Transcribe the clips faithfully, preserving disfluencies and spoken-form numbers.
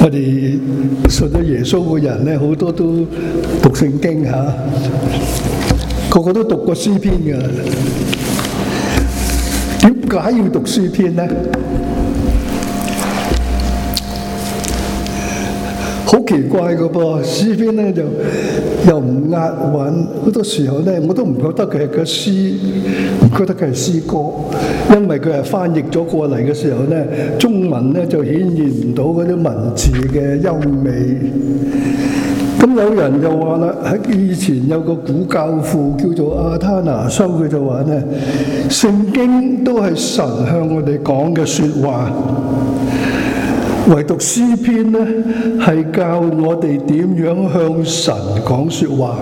我哋信咗耶穌嘅人咧，好多都讀聖經嚇，個個都讀過詩篇嘅。點解要讀詩篇咧？好奇怪嘅噃，詩篇咧就又唔押韻，好多時候咧我都唔覺得佢係個詩，唔覺得佢係詩歌，因為佢係翻譯咗過嚟嘅時候咧，中文咧就顯現唔到嗰啲文字嘅優美。咁有人就話啦，喺以前有個古教父叫做阿他拿修，佢就話咧，聖經都係神向我哋講嘅説話。唯獨詩篇呢，係教我哋點樣向神講説話。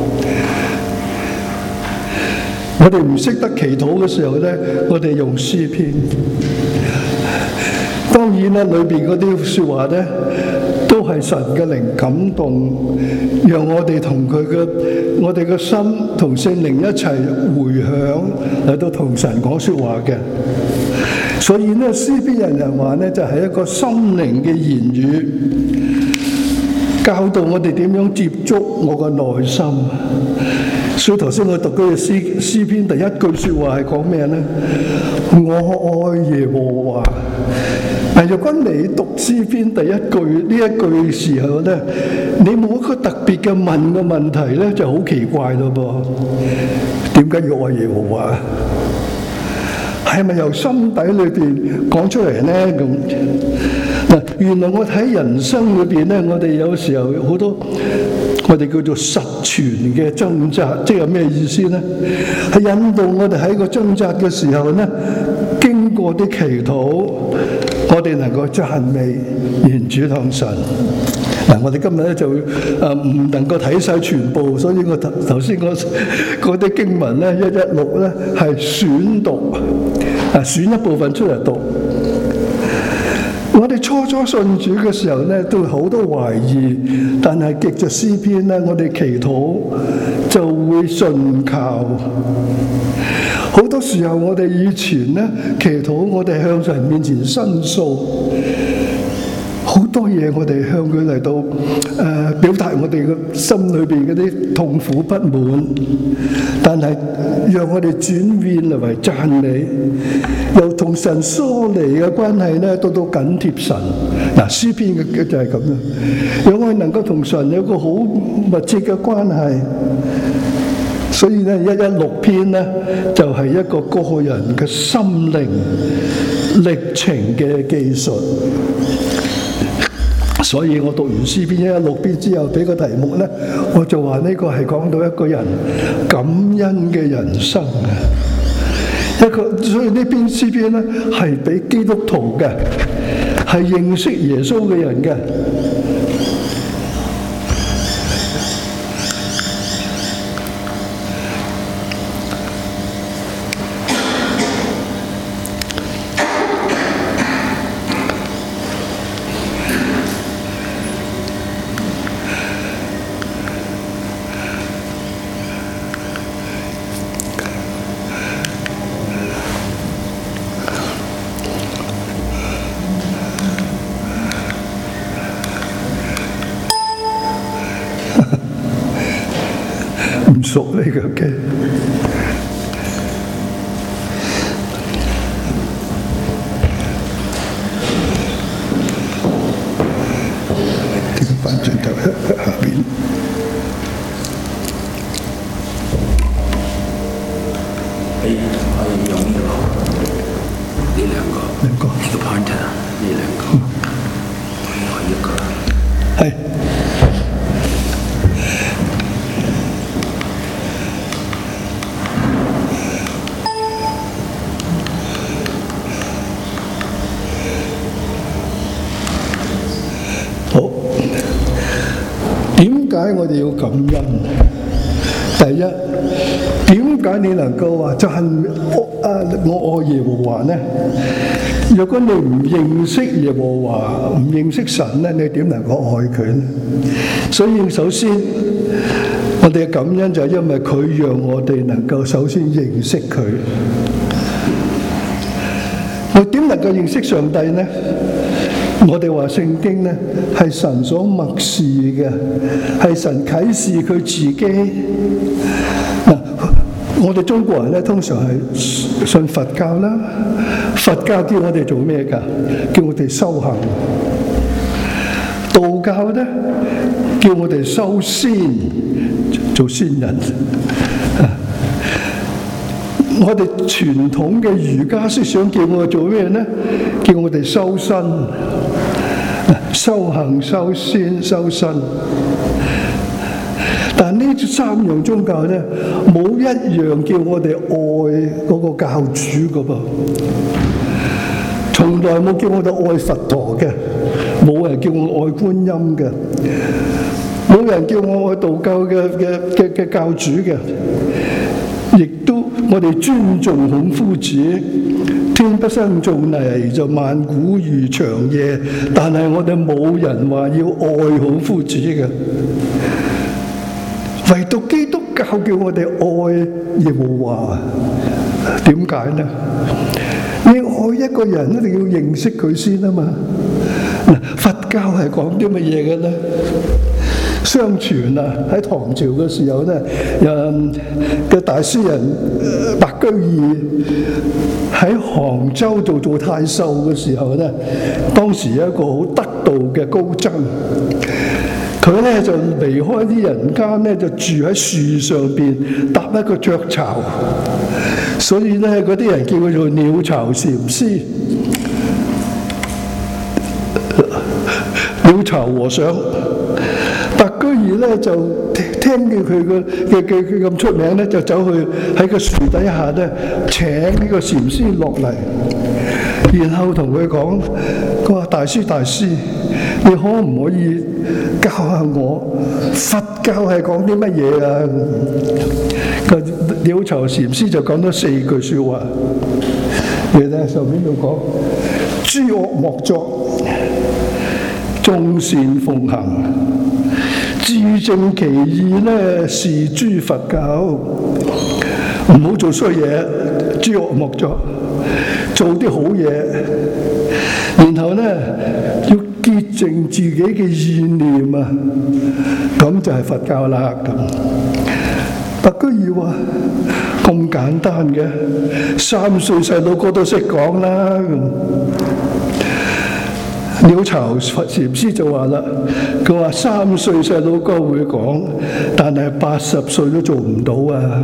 我哋唔識得祈禱嘅時候呢，我哋用詩篇。當然啦，裏邊嗰啲説話呢，都係神嘅靈感動，讓我哋同佢嘅我哋嘅心同聖靈一齊回響嚟到同神講説話嘅。所以呢，詩篇人人話呢，就係一個心靈嘅言語，教導我哋點樣接觸我嘅內心。所以頭先我讀嗰個詩詩篇第一句説話係講咩呢？我愛耶和華。但若果你讀詩篇第一句呢一句時候呢，你冇一個特別嘅問嘅問題呢，就好奇怪咯噃。點解要愛耶和華？係咪由心底裏邊講出嚟呢？咁嗱，原來我睇人生裏邊呢，我哋有時候好多我哋叫做實存嘅掙扎，即係咩意思呢？係引導我哋喺個掙扎嘅時候呢，經過啲祈禱，我哋能夠讚美言主向神。嗱，我哋今日咧就誒唔能夠睇晒全部，所以我頭頭先嗰嗰啲經文咧一一六咧係選讀，啊選一部分出嚟讀。我哋初初信主嘅時候咧，都好多懷疑，但係藉着詩篇咧，我哋祈禱就會信靠。好多時候我哋以前咧祈禱，我哋向神面前申訴。好多嘢我哋向佢嚟到誒、呃、表達我哋嘅心裏邊嗰啲痛苦不滿，但係讓我哋轉變嚟為讚美，由同神疏離嘅關係咧，到到緊貼神。嗱，詩篇嘅就係咁啦，讓我哋能夠同神有個好密切嘅關係。所以咧，一一六篇咧就係、是、一個個人嘅心靈歷程嘅記述。所以我讀完詩篇一一六篇之後，俾個題目咧，我就話呢個係講到一個人感恩嘅人生啊！一個所以呢篇詩篇咧係俾基督徒嘅，係認識耶穌嘅人嘅。唔熟呢個嘅，呢個翻轉頭下邊， 可以可以用呢個呢兩個， 兩個呢個 pointer 呢兩個，我一個係。好，點解我哋要感恩？第一，點解你能夠話讚我啊？我愛耶和華呢？如果你唔認識耶和華，唔認識神呢，你點能夠愛佢呢？所以首先，我哋嘅感恩就係因為佢讓我哋能夠首先認識佢。我點能夠認識上帝呢？ 我哋話聖經咧係神所默示嘅，係神啟示佢自己。嗱，我哋中國人咧通常係信佛教啦，佛教叫我哋做咩㗎？叫我哋修行。道教咧叫我哋修仙，做仙人。我哋傳統嘅儒家思想叫我哋做咩咧？叫我哋修身、修行、修仙、修身。但呢三樣宗教咧，冇一樣叫我哋愛嗰個教主噶噃，從來冇叫我哋愛佛陀嘅，冇人叫我愛觀音嘅，冇人叫我愛道教嘅嘅嘅嘅教主嘅，亦都我哋尊重孔夫子。天不生造泥，就萬古如長夜。但係我哋冇人話要愛孔夫子嘅，唯獨基督教叫我哋愛耶和華。點解呢？你愛一個人一定要認識佢先啊嘛。佛教係講啲乜嘢嘅咧？相傳啊，喺唐朝嘅時候咧，誒嘅大詩人白居易喺杭州度做太守嘅時候咧，當時有一個好得道嘅高僧，佢咧就離開啲人間咧，就住喺樹上邊搭一個雀巢，所以咧嗰啲人叫佢做鳥巢禪師、鳥巢和尚。白居易咧就聽見佢嘅嘅嘅嘅咁出名咧，就走去喺個樹底下咧請呢個禪師落嚟，然後同佢講：佢話大師大師，你可唔可以教下我佛教係講啲乜嘢啊？個鳥巢禪師就講咗四句説話，你睇上面度講：諸惡莫作，眾善奉行。自正其意咧，是諸佛教。唔好做衰嘢，諸惡莫作，做啲好嘢。然後咧要潔淨自己嘅意念啊，咁就係佛教啦。咁白居易話咁簡單嘅，三歲細佬哥都識講啦。鳥巢禪師就話啦，佢話三歲細佬哥會講，但係八十歲都做唔到啊！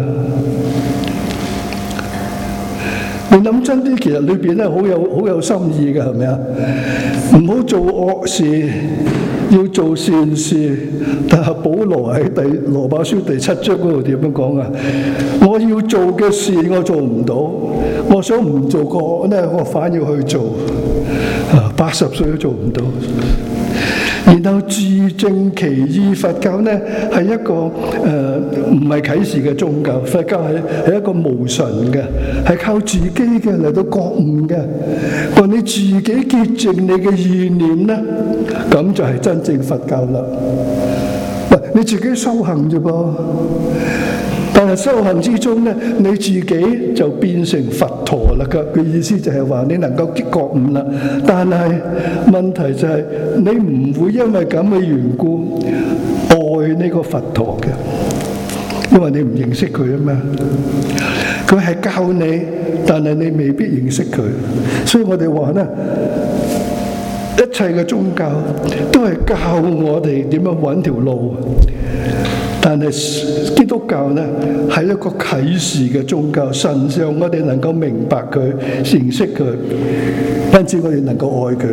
你諗真啲，其實裏邊咧好有好有心意嘅，係咪啊？唔好做惡事，要做善事。但係保羅喺第羅馬書第七章嗰度點樣講啊？我要做嘅事我做唔到，我想唔做個咧，我反要去做。八十歲都做唔到，然後自正其意。佛教呢係一個誒唔係啟示嘅宗教，佛教係係一個無神嘅，係靠自己嘅嚟到覺悟嘅。話你自己潔淨你嘅意念呢，咁就係真正佛教啦。喂，你自己修行啫噃。但係修行之中咧，你自己就變成佛陀啦。嘅意思就係話你能夠覺悟啦。但係問題就係你唔會因為咁嘅緣故愛呢個佛陀嘅，因為你唔認識佢啊嘛。佢係教你，但係你未必認識佢。所以我哋話咧，一切嘅宗教都係教我哋點樣揾條路。但係基督教呢係一個啟示嘅宗教，神讓我哋能夠明白佢、認識佢，因此我哋能夠愛佢。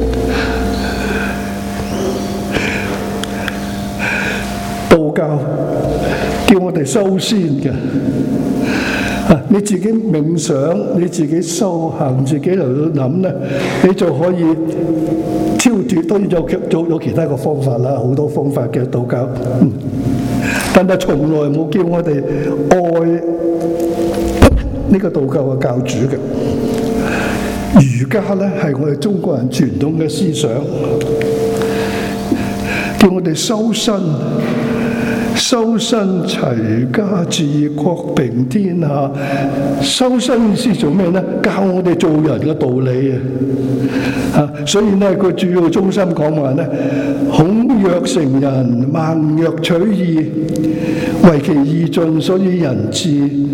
道教叫我哋修仙嘅，啊，你自己冥想，你自己修行，自己嚟到諗呢，你就可以超脫。當然有有有其他嘅方法啦，好多方法嘅道教。嗯但係從來冇叫我哋愛呢個道教嘅教主嘅。儒家咧係我哋中國人傳統嘅思想，叫我哋修身、 修身齊家治國平天下。修身意思做咩呢？教我哋做人嘅道理啊！啊，所以呢，佢主要中心講話呢：孔曰成人，孟曰取義，為其義盡，所以人智。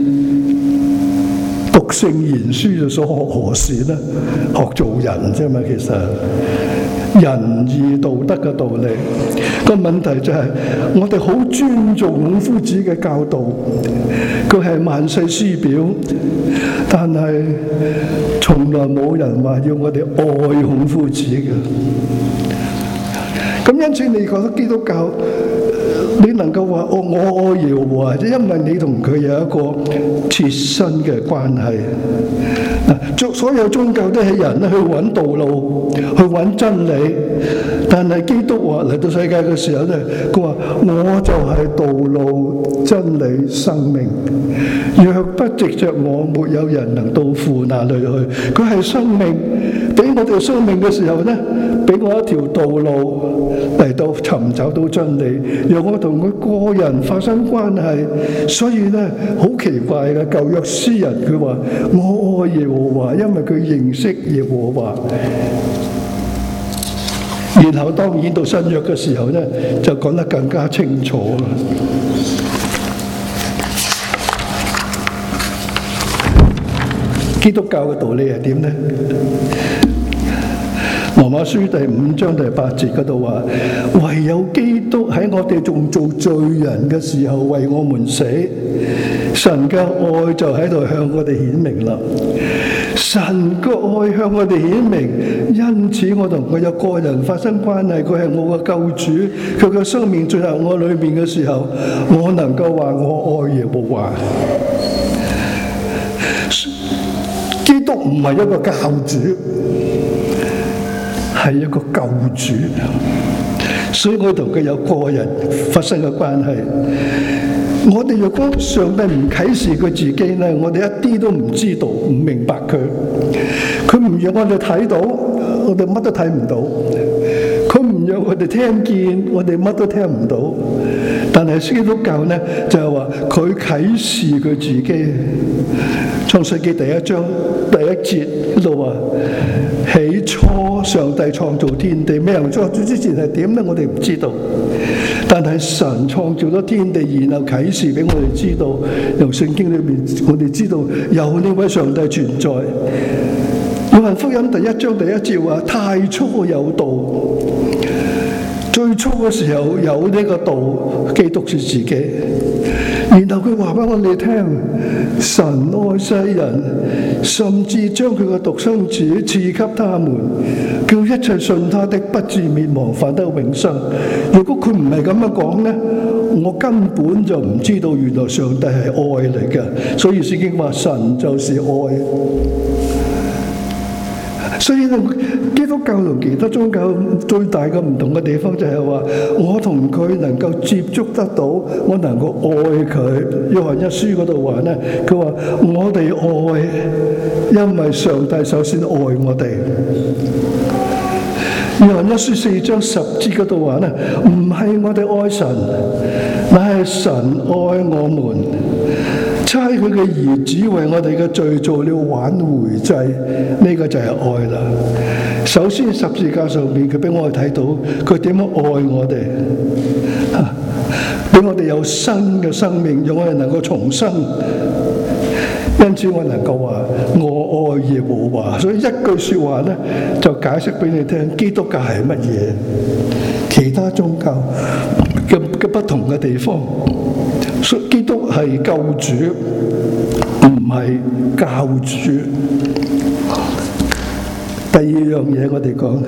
讀聖賢書就所學何事呢？學做人啫嘛，其實仁義道德嘅道理。個問題就係、是、我哋好尊重孔夫子嘅教導，佢係萬世師表，但係從來冇人話要我哋愛孔夫子嘅。咁因此，你覺得基督教你能夠話我我愛耶和華，即因為你同佢有一個切身嘅關係。嗱，所有宗教都係人去揾道路，去揾真理。但係基督話嚟到世界嘅時候咧，佢話我就係道路、真理、生命。若不藉着我，沒有人能到父那裏去。佢係生命，俾我哋生命嘅時候咧，俾我一條道路嚟到尋找到真理，讓我同佢個人發生關係。所以咧，好奇怪嘅舊約詩人佢話我愛耶和華，因為佢認識耶和華。然後當然到新約嘅時候咧，就講得更加清楚啦。基督教嘅道理係點呢？羅馬書第五章第八節嗰度話：唯有基督喺我哋仲做罪人嘅時候為我們死，神嘅愛就喺度向我哋顯明啦。神嘅愛向我哋顯明，因此我同佢有個人發生關係，佢係我嘅救主，佢嘅生命進入我裏面嘅時候，我能夠話我愛耶和華。基督唔係一個教主，係一個救主，所以我同佢有個人發生嘅關係。我哋若果上帝唔啟示佢自己呢，我哋一啲都唔知道，唔明白佢。佢唔讓我哋睇到，我哋乜都睇唔到。佢唔讓我哋聽見，我哋乜都聽唔到。但係基督教呢，就係話佢啟示佢自己。創世記第一章第一節嗰度話：起初上帝創造天地，咩人創造之前係點呢？我哋唔知道。但係神創造咗天地，然後啟示俾我哋知道，由聖經裏面我哋知道有呢位上帝存在。約翰福音第一章第一節話：太初有道，最初嘅時候有呢個道，基督是自己。然後佢話俾我哋聽，神愛世人，甚至將佢嘅獨生子賜給他們，叫一切信他的不至滅亡，反得永生。如果佢唔係咁樣講呢，我根本就唔知道原來上帝係愛嚟嘅。所以聖經話神就是愛。所以咧，基督教同其他宗教最大嘅唔同嘅地方就係話，我同佢能夠接觸得到，我能夠愛佢。約翰一書嗰度話呢，佢話我哋愛，因為上帝首先愛我哋。約翰一書四章十節嗰度話呢，唔係我哋愛神，乃係神愛我們。差佢嘅兒子為我哋嘅罪做了挽回祭，呢、這個就係愛啦。首先十字架上面佢俾我哋睇到佢點樣愛我哋，俾我哋有新嘅生命，讓我哋能夠重生。因此我能夠話我愛耶和華。所以一句說話呢，就解釋俾你聽基督教係乜嘢，其他宗教嘅嘅不同嘅地方。基督係救主，唔係教主。第二樣嘢我哋講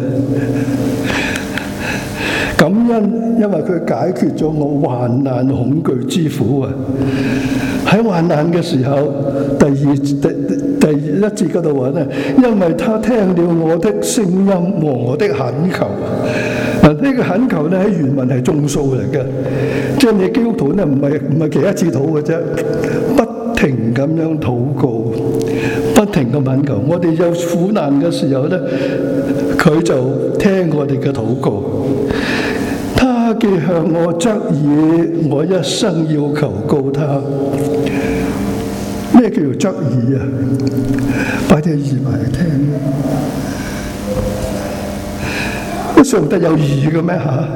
感恩，因為佢解決咗我患難恐懼之苦啊！喺患難嘅時候，第二第第一節嗰度話咧，因為他聽了我的聲音和我的懇求。嗱，呢個懇求咧喺原文係眾數嚟嘅，即係你基督徒咧唔係唔係祈一次禱嘅啫，不停咁樣禱告，不停咁懇求。我哋有苦難嘅時候咧，佢就聽我哋嘅禱告。他既向我側耳，我一生要求告他。咩叫做側耳啊？擺啲耳埋嚟聽。上帝有耳嘅咩嚇？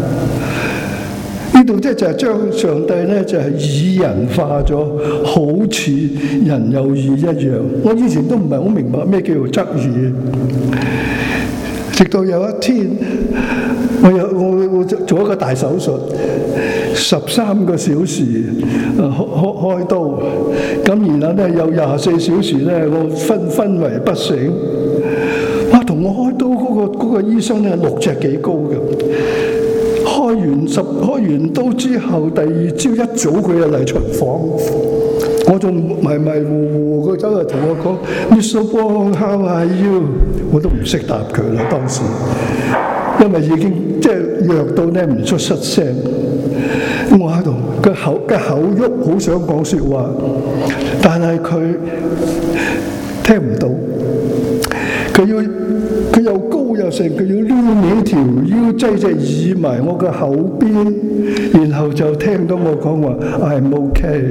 呢度即係就係將上帝咧就係擬人化咗，好似人有耳一樣。我以前都唔係好明白咩叫做側耳，直到有一天我有我我做一個大手術，十三個小時開開開刀，咁然後咧有廿四小時咧我昏昏迷不醒。哇！同我開刀嗰個嗰個醫生咧六尺幾高嘅。開完十開完刀之後，第二朝一早佢就嚟巡房，我仲迷迷糊糊，佢走嚟同我講 ：Mister Wong, how are you？ 我都唔識答佢啦，當時，因為已經即係弱到咧唔出失聲。我喺度個口個口喐，好想講説話，但係佢聽唔到，佢要。佢又高又成，佢要撩起條腰，擠隻耳埋我個口邊，然後就聽到我講話 I'm okay。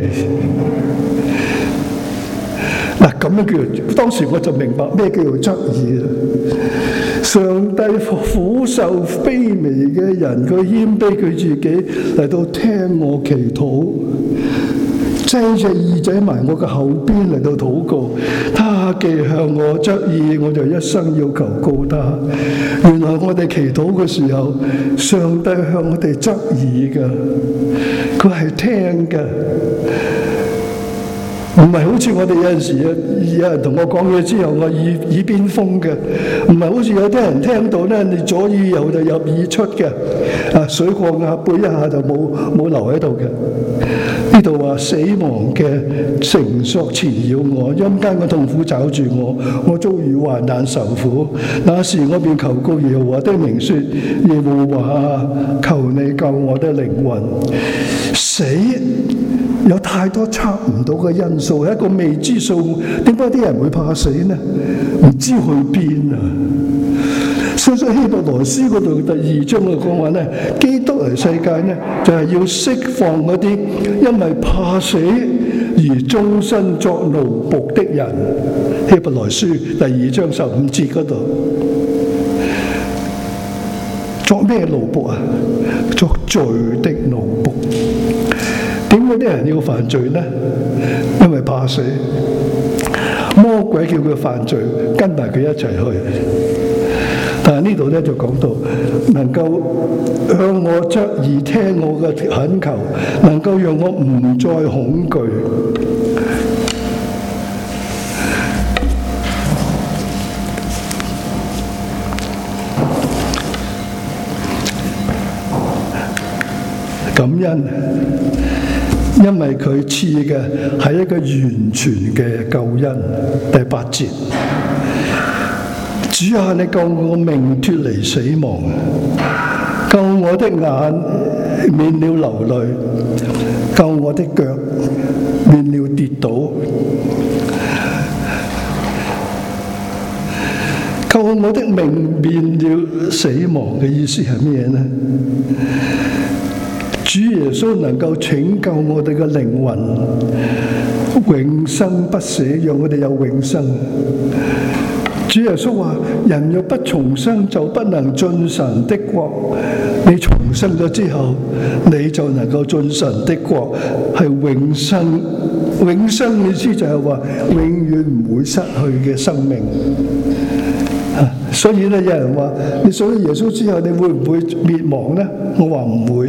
嗱咁樣叫做，當時我就明白咩叫做側耳啦。上帝苦受卑微嘅人，佢謙卑佢自己嚟到聽我祈禱。擠隻耳仔埋我嘅口邊嚟到禱告，他既向我側耳，我就一生要求告他。原來我哋祈禱嘅時候，上帝向我哋側耳嘅，佢係聽嘅，唔係好似我哋有陣時有人同我講嘢之後，我耳耳邊風嘅，唔係好似有啲人聽到咧，你左耳入就入耳出嘅，啊水過鴨背一下就冇冇留喺度嘅。呢度話死亡嘅繩索纏繞我，陰間嘅痛苦抓住我，我遭遇患難受苦。那時我便求告耶和華的名說：耶和華，求你救我的靈魂。死有太多測唔到嘅因素，係一個未知數。點解啲人會怕死呢？唔知去邊啊！所以希伯來書嗰度第二章嘅講話咧，基督嚟世界咧就係、是、要釋放嗰啲因為怕死而終身作奴僕的人。希伯來書第二章十五節嗰度，作咩奴僕啊？作罪的奴僕。點解啲人要犯罪呢？因為怕死。魔鬼叫佢犯罪，跟埋佢一齊去。但係呢度咧就講到，能夠向我側耳聽我嘅懇求，能夠讓我唔再恐懼。感恩，因為佢賜嘅係一個完全嘅救恩。第八節。主啊，你救我命脫離死亡，救我的眼免了流淚，救我的腳免了跌倒，救我的命免了死亡嘅意思係咩呢？主耶穌能夠拯救我哋嘅靈魂，永生不死，讓我哋有永生。主耶穌話：人若不重生，就不能進神的國。你重生咗之後，你就能夠進神的國，係永生。永生意思就係話永遠唔會失去嘅生命。啊、所以咧，有人話：你信咗耶穌之後，你會唔會滅亡呢？我話唔會。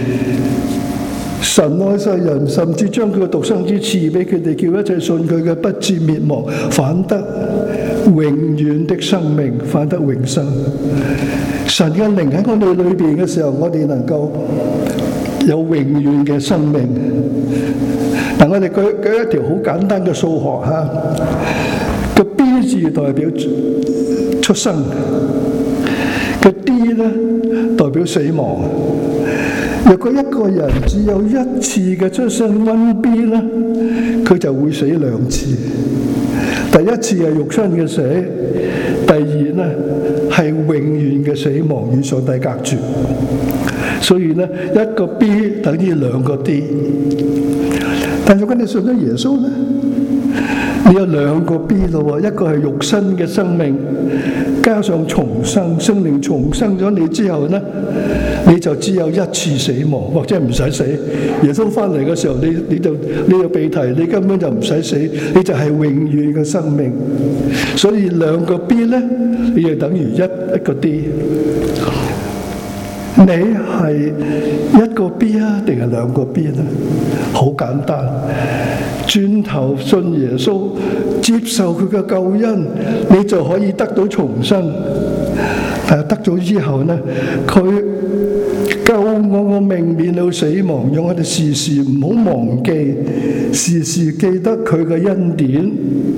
神愛世人，甚至將佢嘅獨生子賜俾佢哋，叫一切信佢嘅不至滅亡，反得永遠的生命，反得永生。神嘅靈喺我哋裏邊嘅時候，我哋能夠有永遠嘅生命。嗱，我哋舉舉一條好簡單嘅數學嚇，個 B 字代表出生，個 D 咧代表死亡。若果一個人只有一次嘅出生溫 B 咧，佢就會死兩次。第一次係肉身嘅死，第二咧係係永遠嘅死亡與上帝隔絕。所以咧，一個 B 等於兩個 D。但如果你信咗耶穌咧，你有兩個 B 咯喎，一個係肉身嘅生命，加上重生，聖靈重生咗你之後咧，你就只有一次死亡，或者唔使死。耶穌翻嚟嘅時候，你你就你就被提，你根本就唔使死，你就係永遠嘅生命。所以兩個 B 咧，你就等於一一個 D。你係一個 B 啊，定係兩個 B 咧？好簡單，轉頭信耶穌，接受佢嘅救恩，你就可以得到重生。但係得咗之後呢，佢救我個命免了死亡，讓我哋時時唔好忘記，時時記得佢嘅恩典。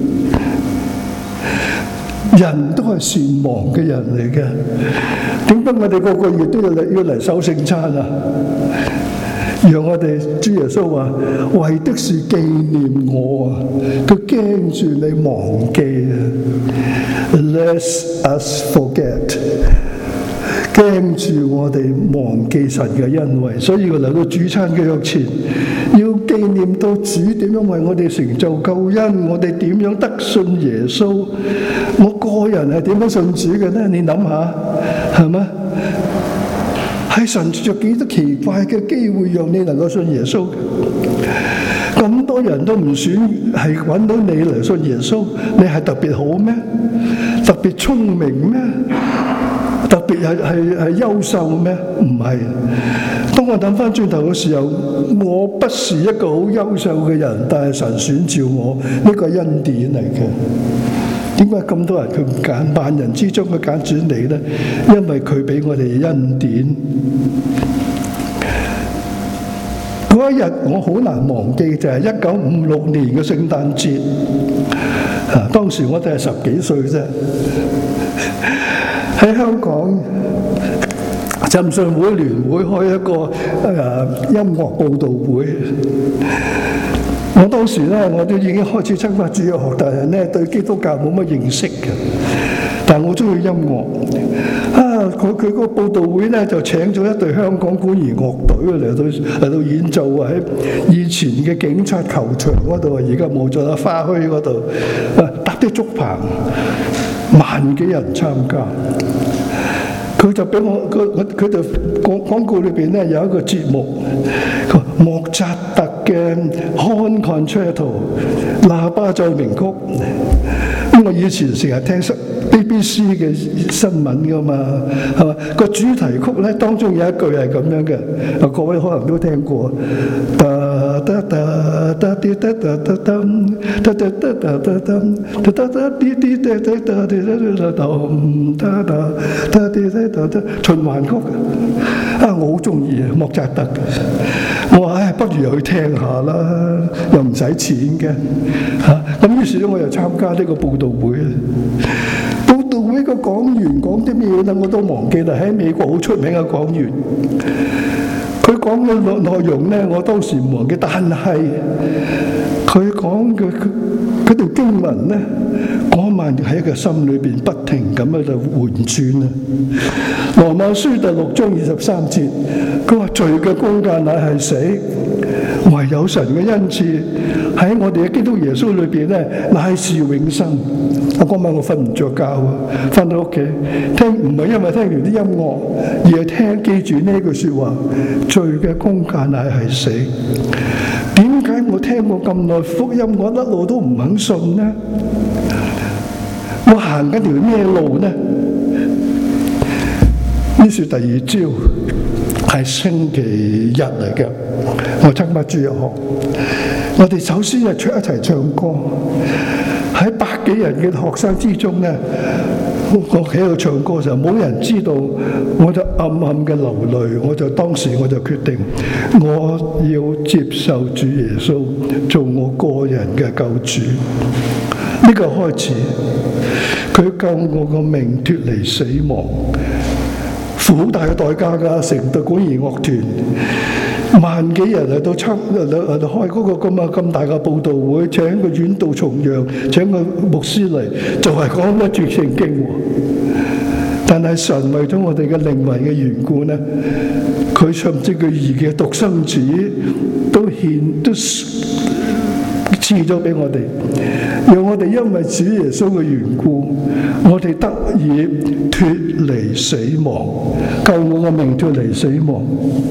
人都係善忘嘅人嚟嘅，點解我哋個個月都要嚟要嚟守聖餐啊？讓我哋主耶穌話，為的是紀念我啊！佢驚住你忘記啊 ，Lest us forget， 驚住我哋忘記神嘅恩惠，所以佢嚟到主餐嘅腳前，要紀念到主點樣為我哋成就救恩，我哋點樣得信耶穌。我個人係點樣信主嘅呢？你諗下，係咪？係神著幾多奇怪嘅機會讓你能夠信耶穌嘅？咁多人都唔選係揾到你嚟信耶穌，你係特別好咩？特別聰明咩？特別係係係優秀咩？唔係。當我諗翻轉頭嘅時候，我不是一個好優秀嘅人，但係神選召我，呢個恩典嚟嘅。點解咁多人佢唔揀？萬人之中佢揀選你呢？因為佢俾我哋恩典。嗰一日我好難忘記，就係一九五六年嘅聖誕節。啊，當時我哋係十幾歲啫，喺香港浸信會聯會開一個誒、呃、音樂報道會。我當時咧，我都已經開始參加主日學，但係咧對基督教冇乜認識嘅。但係我中意音樂啊！佢佢個報道會咧就請咗一隊香港管弦樂隊嚟到嚟到演奏啊！喺以前嘅警察球場嗰度啊，而家冇咗啦，花墟嗰度啊，搭啲竹棚，萬幾人參加。佢就俾我佢佢就廣廣告裏邊咧有一個節目，佢話莫扎特嘅 Horn Concerto 喇叭奏鳴曲。咁我以前成日聽 B B C 嘅新聞噶嘛，係嘛？個主題曲咧當中有一句係咁樣嘅，啊各位可能都聽過。噠噠噠噠啲噠噠噠噔，噠噠噠噠噠噔，噠噠噠啲啲噠噠噠啲噠噠噠噠噠啲噠噠噠循環曲啊！我好中意啊，莫扎特。我話唉，不如去聽下啦，又唔使錢嘅嚇。咁於是咧，我又參加呢個報道會。報道會個講員講啲咩咧，我都忘記啦。喺美國好出名嘅講員，佢講嘅內內容咧，我當時唔忘記，但係佢講嘅嗰條經文咧，嗰晚喺佢心裏邊不停咁喺度迴轉啊！羅馬書第六章二十三節，佢話罪嘅工價乃係死，唯有神嘅恩賜喺我哋嘅基督耶穌裏邊咧，乃是永生。我嗰晚我瞓唔着覺啊，翻到屋企聽，唔係因為聽完啲音樂，而係聽記住呢句説話：罪嘅工價乃係死。點解我聽過咁耐福音，我一路都唔肯信呢？我行緊條咩路呢？於是第二朝係星期日嚟嘅，我參加主日學。我哋首先係出一齊唱歌，喺百幾人嘅學生之中咧，我喺度唱歌嘅時候，冇人知道，我就暗暗嘅流淚。我就當時我就決定，我要接受主耶穌做我個人嘅救主。呢個開始，佢救我個命脫離死亡，付好大嘅代價㗎，成隊管弦樂團。萬幾人嚟到參嚟嚟到開嗰個咁啊咁大嘅報道會，請個遠道重洋，請個牧師嚟，就係講一段聖經喎。 但係神為咗我哋嘅靈魂嘅緣故呢，佢甚至佢兒嘅獨生子都獻都賜咗俾我哋，讓我哋因為主耶穌嘅緣故，我哋得以脫離死亡，救我嘅命脫離死亡。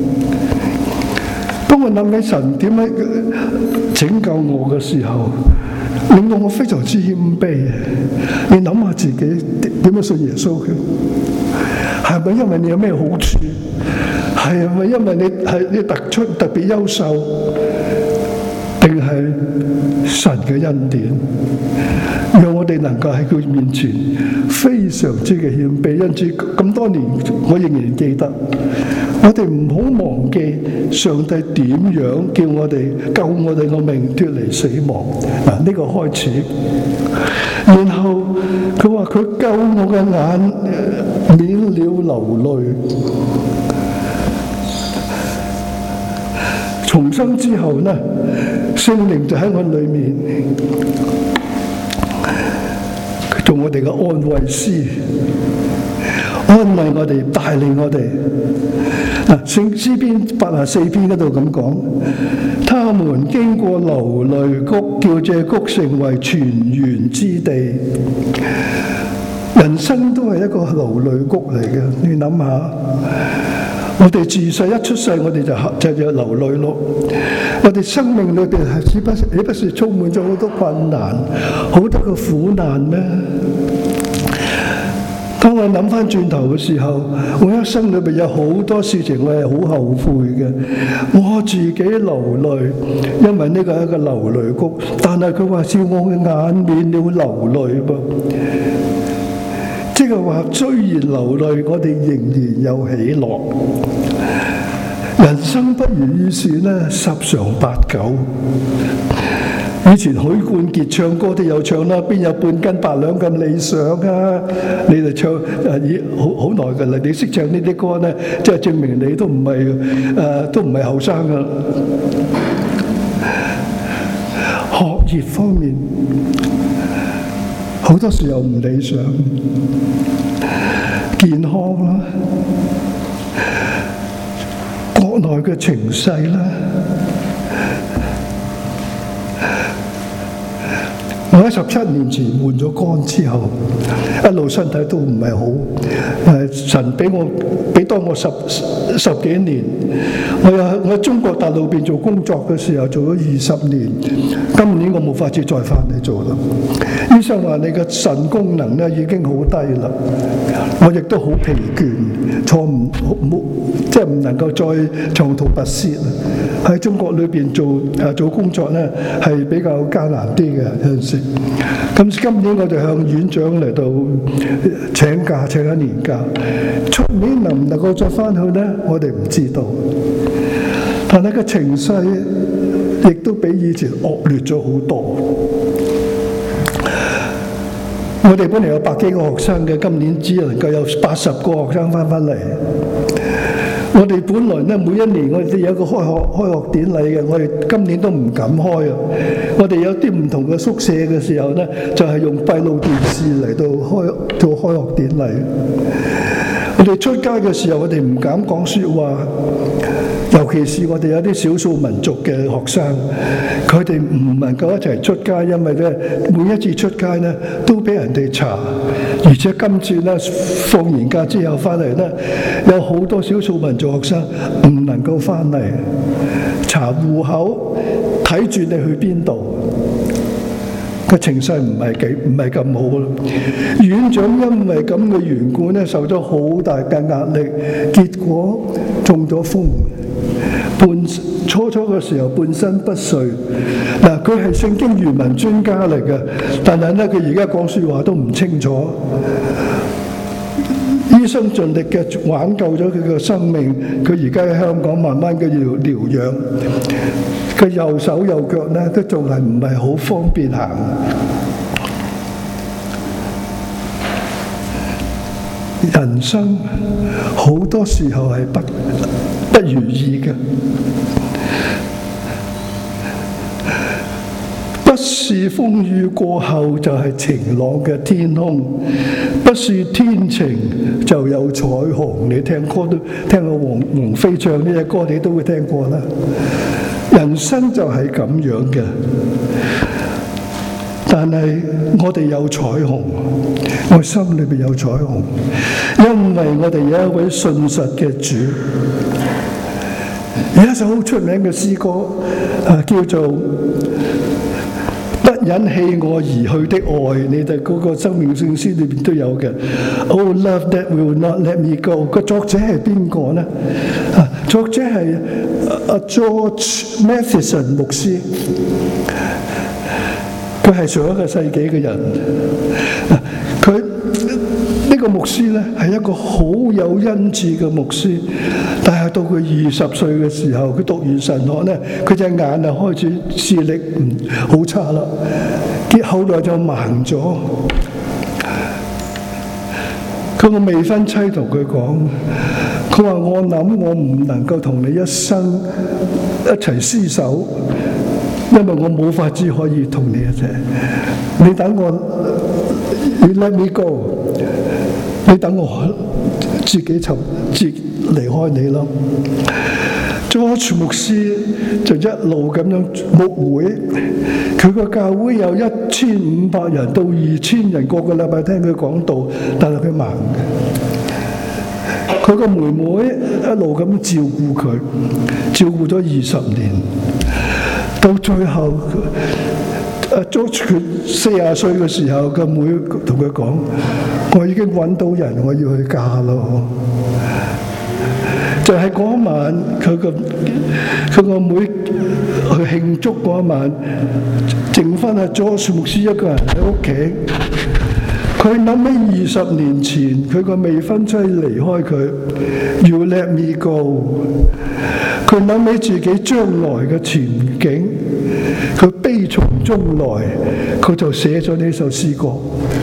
當我諗起神點樣拯救我嘅時候，令到我非常之謙卑。你諗下自己點樣信耶穌嘅？係咪因為你有咩好處？係咪因為你係你突出特別優秀？定係神嘅恩典，讓我哋能夠喺佢面前非常之嘅謙卑。因此咁多年，我仍然記得，我哋唔好忘記上帝點樣叫我哋救我哋個命脫離死亡。嗱，呢個開始，然後佢話佢救我嘅眼免了流淚。重生之後呢，聖靈就喺我裏面，佢做我哋嘅安慰師，安慰我哋，帶領我哋。嗱，聖詩篇八十四篇嗰度咁講，他們經過流淚谷，叫這谷成為泉源之地。人生都係一個流淚谷嚟嘅，你諗下。我哋自細一出世，我哋就就就流淚咯。我哋生命裏邊係豈不豈不是充滿咗好多困難、好多個苦難咩？當我諗翻轉頭嘅時候，我一生裏邊有好多事情我係好後悔嘅。我自己流淚，因為呢個係一個流淚谷，但係佢話叫我嘅眼免了流淚噃。即係話，雖然流淚，我哋仍然有喜樂。人生不如意事呢，十常八九。以前許冠傑唱歌都有唱啦，邊有半斤八兩咁理想啊？你哋唱誒已好好耐㗎啦，你識唱呢啲歌呢，即係證明你都唔係誒，都唔係後生㗎。學業方面，好多時候唔理想，健康啦，國內嘅情勢啦，我喺十七年前換咗肝之後，一路身體都唔係好。誒，神俾我俾多我十十幾年，我又我喺中國大陸邊做工作嘅時候做咗二十年，今年我冇法子再翻嚟做啦。醫生話你嘅腎功能咧已經好低啦，我亦都好疲倦，坐唔冇即係唔能夠再長途跋涉啦。喺中國裏邊做誒做工作咧係比較艱難啲嘅有陣時。咁今年我就向院長嚟到請假，請一年假。出年能唔能夠再翻去呢？我哋唔知道。但係個情勢亦都比以前惡劣咗好多。我哋本嚟有百幾個學生嘅，今年只能夠有八十個學生翻返嚟。我哋本來咧每一年我哋有一個開學開學典禮嘅，我哋今年都唔敢開啊！我哋有啲唔同嘅宿舍嘅時候咧，就係用閉路電視嚟到開做開學典禮。我哋出街嘅時候，我哋唔敢講説話，尤其是我哋有啲少數民族嘅學生，佢哋唔能夠一齊出街，因為咧每一次出街咧都俾人哋查，而且今次咧放完假之後翻嚟咧，有好多少數民族學生唔能夠翻嚟，查戶口，睇住你去邊度。個情勢唔係幾唔係咁好咯。院長因為咁嘅緣故咧，受咗好大嘅壓力，結果中咗風。半初初嘅時候半身不遂。嗱，佢係聖經原文專家嚟嘅，但係咧佢而家講説話都唔清楚。醫生盡力嘅挽救咗佢嘅生命，佢而家喺香港慢慢嘅療療養。佢右手右腳咧都仲係唔係好方便行。人生好多時候係不不如意嘅，不是風雨過後就係晴朗嘅天空，不是天晴就有彩虹。你聽歌都聽過王王菲唱呢隻歌，你都會聽過啦。人生就係咁樣嘅，但係我哋有彩虹，我心裏邊有彩虹，因為我哋有一位信實嘅主。有一首好出名嘅詩歌，啊，叫做不忍棄我而去的愛，你哋嗰個生命聖詩裏邊都有嘅。Oh love that will not let me go。個作者係邊個呢？啊，作者係阿 George Matheson 牧師，佢係上一個世紀嘅人。佢呢個牧師咧係一個好有恩賜嘅牧師，但係到佢二十歲嘅時候，佢讀完神學咧，佢隻眼啊開始視力唔好差啦，結後來就盲咗。佢個未婚妻同佢講，佢話我諗我唔能夠同你一生一齊廝守，因為我冇法子可以同你一齊。你等我，你 let me go。你等我自己就自離開你咯。George 牧師就一路咁樣牧會，佢個教會有一千五百人到二千人，個個禮拜聽佢講道，但係佢盲嘅。佢個妹妹一路咁照顧佢，照顧咗二十年，到最後。阿 George 佢四十歲嘅時候，個妹同佢講：我已經揾到人，我要去嫁咯。就係嗰晚，佢個佢個妹去慶祝嗰晚，剩翻阿 George 牧師一個人喺屋企。佢諗起二十年前佢個未婚妻離開佢 ，You let me go。佢諗起自己將來嘅前景。佢悲從中來，佢就寫咗呢首詩歌。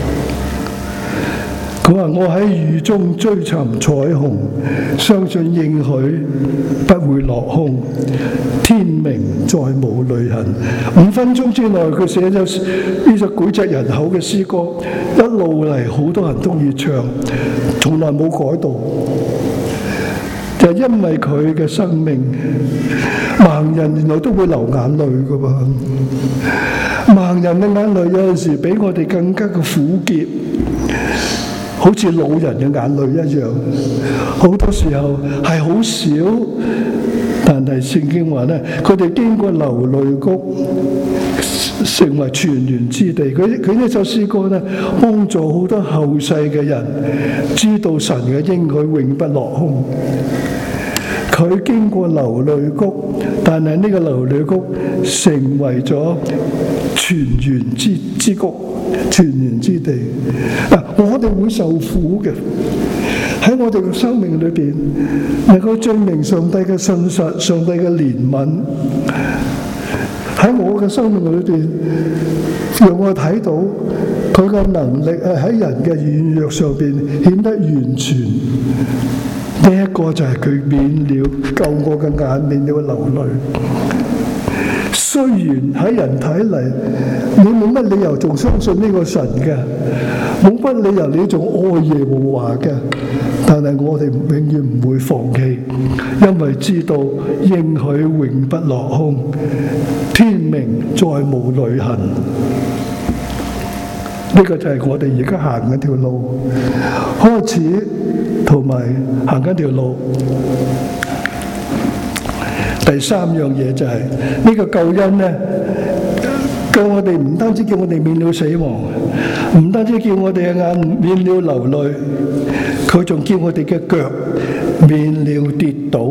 佢話：我喺雨中追尋彩虹，相信應許不會落空，天明再無淚痕。五分鐘之內，佢寫咗呢首膾炙人口嘅詩歌，一路嚟好多人都要唱，從來冇改到。就係因為佢嘅生命，盲人原來都會流眼淚㗎噃。盲人嘅眼淚有陣時比我哋更加嘅苦澀，好似老人嘅眼淚一樣。好多時候係好少，但係聖經話咧，佢哋經過流淚谷，成為泉源之地。佢佢呢首詩歌咧，幫助好多後世嘅人知道神嘅應許永不落空。佢經過流淚谷，但係呢個流淚谷成為咗泉源之之谷、泉源之地。嗱，我哋會受苦嘅，喺我哋嘅生命裏邊，能夠證明上帝嘅信實、上帝嘅憐憫。喺我嘅生命裏邊，讓我睇到佢嘅能力係喺人嘅軟弱上邊顯得完全。呢一個就係佢免了救我嘅眼，免了流淚。雖然喺人睇嚟，你冇乜理由仲相信呢個神嘅，冇乜理由你仲愛耶和華嘅，但係我哋永遠唔會放棄，因為知道應許永不落空，天明再無淚痕。呢個就係我哋而家行緊條路，開始同埋行緊條路。第三樣嘢就係、是、呢、這個救恩咧，救我哋唔單止叫我哋免了死亡，唔單止叫我哋嘅眼免了流淚，佢仲叫我哋嘅腳免了跌倒。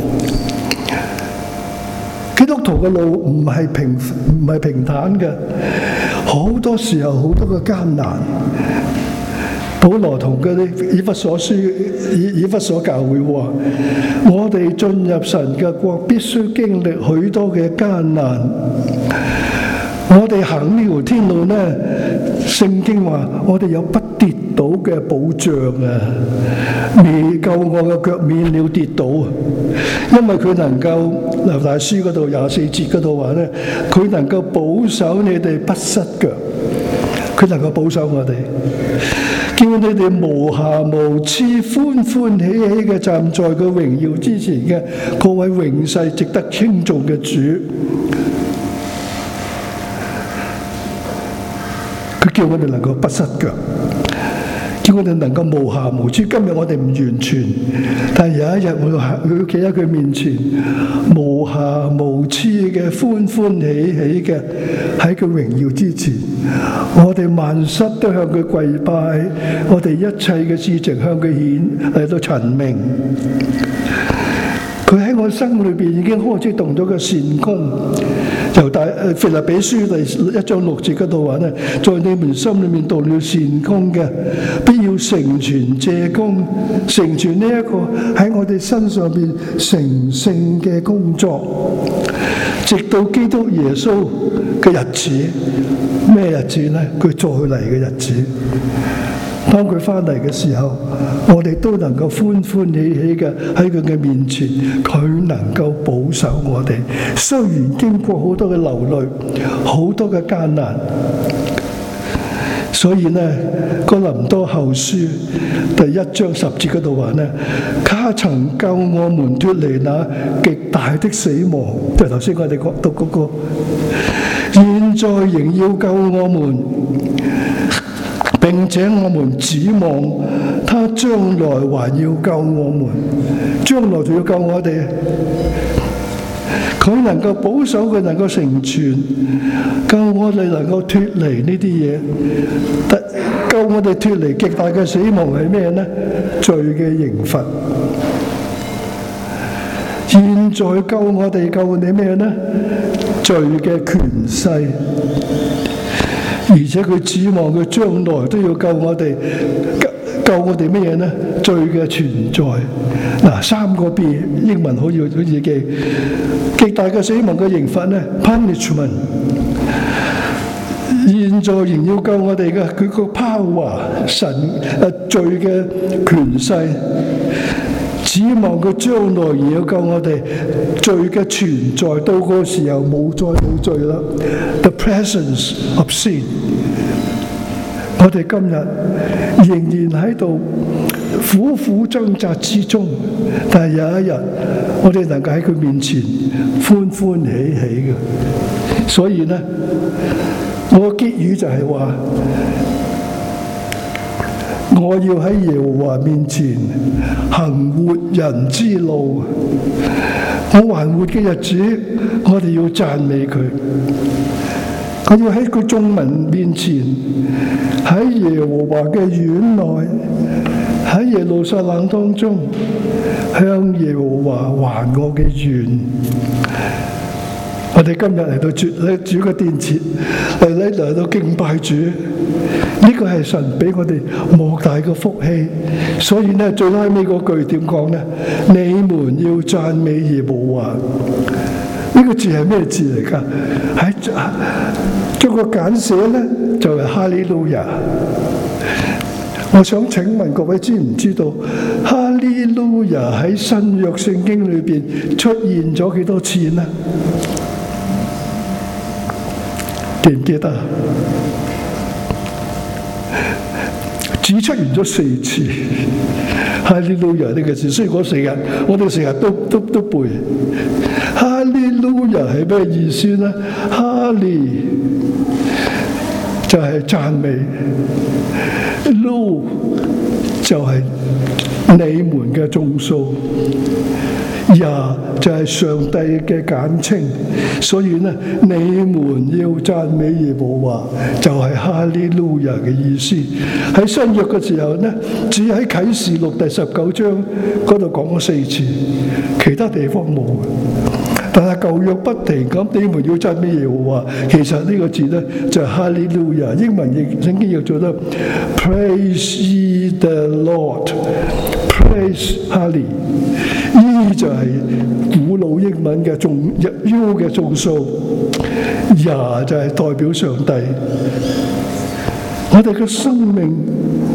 基督徒嘅路唔係平唔係平坦嘅，好多時候好多嘅艱難。保羅同嗰啲以弗所書以以弗所教會話：我哋進入神嘅國，必須經歷許多嘅艱難。我哋行呢條天路呢，聖經話我哋有不跌倒嘅保障啊！未救我嘅腳免了跌倒，因為佢能夠猶大書嗰度廿四節嗰度話咧，佢能夠保守你哋不失腳，佢能夠保守我哋，叫你哋無瑕無疵、歡歡喜喜嘅站在佢榮耀之前嘅各位永世值得稱頌嘅主。佢叫我哋能夠不失腳，叫我哋能夠無瑕無疵。今日我哋唔完全，但係有一日我會企喺佢面前，無瑕無疵嘅歡歡喜喜嘅喺佢榮耀之前，我哋萬膝都向佢跪拜，我哋一切嘅事情向佢顯嚟到陳明。佢喺我心裏邊已經開始動咗個善功。猶大誒腓立比書第一章六節嗰度話咧，在你們心裏面動了善功嘅，必要成全這功，成全呢一個喺我哋身上邊成聖嘅工作，直到基督耶穌嘅日子。咩日子咧？佢再嚟嘅日子。當佢翻嚟嘅時候，我哋都能夠歡歡喜喜嘅喺佢嘅面前，佢能夠保守我哋。雖然經過好多嘅流淚，好多嘅艱難，所以呢，哥林多後書第一章十節嗰度話呢，他曾救我們脫離那極大的死亡，就係頭先我哋讀嗰個，現在仍要救我們。並且我們指望他將來還要救我們，將來仲要救我哋。佢能夠保守，佢能夠成全，救我哋能夠脫離呢啲嘢。救我哋脫離極大嘅死亡係咩呢？罪嘅刑罰。現在救我哋救我哋咩呢？罪嘅權勢。而且佢指望佢將來都要救我哋，救救我哋乜嘢呢？罪嘅存在。嗱，三個 B 英文好要好自己極大嘅死亡嘅刑罰呢 punishment。現在仍要救我哋嘅佢個 power 神誒罪嘅權勢。指望佢將來而要救我哋，罪嘅存在到嗰個時候冇再冇罪啦。The presence of sin。我哋今日仍然喺度苦苦掙扎之中，但係有一日我哋能夠喺佢面前歡歡喜喜嘅。所以呢，我嘅結語就係話，我要喺耶和華面前行活人之路。我還活嘅日子，我哋要讚美佢。我要喺佢眾民面前，喺耶和華嘅院內，喺耶路撒冷當中，向耶和華還我嘅願。我哋今日嚟到主喺主嘅殿前嚟嚟嚟到敬拜主，呢個係神俾我哋莫大嘅福氣。所以呢，最拉尾嗰句點講呢？你們要讚美耶和華。呢個字係咩字嚟㗎？喺將個簡寫呢，就係哈利路亞。我想請問各位知唔知道哈利路亞喺新約聖經裏邊出現咗幾多次呢？記唔記得？只出現咗四次哈利路亞呢個字，所以我成日我哋成日都都都背哈利路亞係咩意思呢？哈利就係讚美，路就係你們嘅眾數，也就係上帝嘅簡稱。所以呢，你們要讚美耶和華，就係哈利路亞嘅意思。喺新約嘅時候呢，只喺啟示錄第十九章嗰度講咗四次，其他地方冇。但係舊約不停咁，你們要讚美耶和華。其實呢個字呢，就係哈利路亞，英文亦聖經又做得 Praise ye the Lord。Praise 哈利，呢就係古老英文嘅眾 U 嘅眾數，也就係代表上帝。我哋嘅生命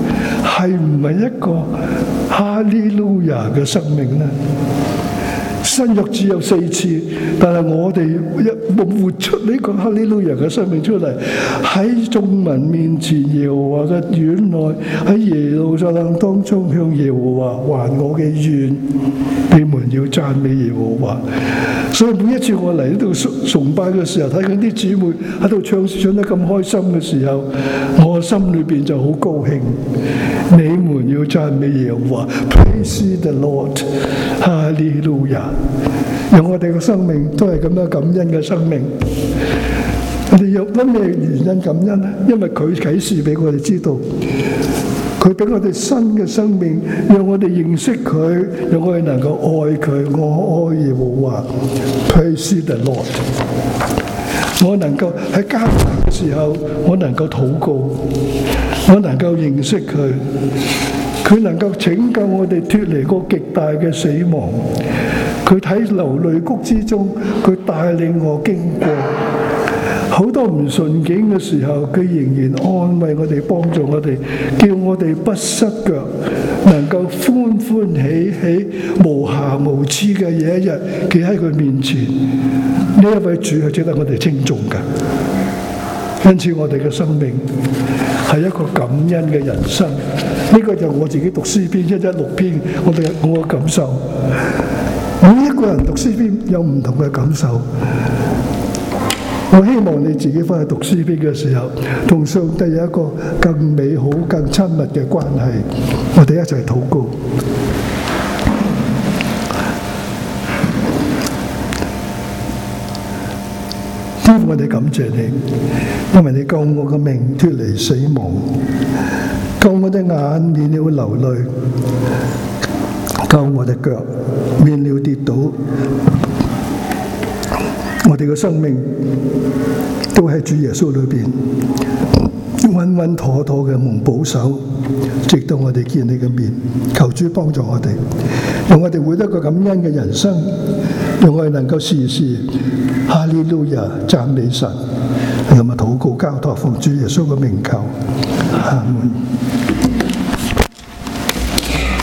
係唔係一個哈利路亞嘅生命呢？ 新約只有四次，但係我哋一活出呢個哈利路亞嘅生命出嚟，喺眾民面前耶和華嘅院內，喺耶路撒冷當中向耶和華還我嘅願，你們要讚美耶和華。所以每一次我嚟呢度崇拜嘅時候，睇緊啲姊妹喺度唱唱得咁開心嘅時候，我心裏邊就好高興。你們要讚美耶和華 ，Praise the Lord， 哈利路亞。讓我哋嘅生命都係咁樣感恩嘅生命。我哋有乜咩原因感恩呢？因為佢啟示俾我哋知道，佢俾我哋新嘅生命，讓我哋認識佢，讓我哋能夠愛佢。我愛耶和華 ，Praise the Lord。我能夠喺艱難嘅時候，我能夠禱告，我能夠認識佢，佢能夠拯救我哋脫離個極大嘅死亡。佢喺流淚谷之中，佢帶領我經過好多唔順境嘅時候，佢仍然安慰我哋，幫助我哋，叫我哋不失腳，能夠歡歡喜喜、無瑕無疵嘅有一日企喺佢面前。呢一位主係值得我哋稱頌㗎。因此我哋嘅生命係一個感恩嘅人生。呢、這個就我自己讀詩篇一一六篇，我哋我嘅感受。每一個人讀詩篇有唔同嘅感受。我希望你自己翻去讀詩篇嘅時候，同上帝有一個更美好、更親密嘅關係。我哋一齊禱告。天父，我哋感謝你，因為你救我嘅命脫離死亡，救我的眼免了流淚，救我的腳免了跌倒。我哋嘅生命都喺主耶穌裏邊穩穩妥妥嘅蒙保守，直到我哋見你嘅面。求主幫助我哋，讓我哋活得一個感恩嘅人生，讓我哋能夠時時哈利路亞讚美神，咁啊禱告交託奉主耶穌嘅名求，阿門。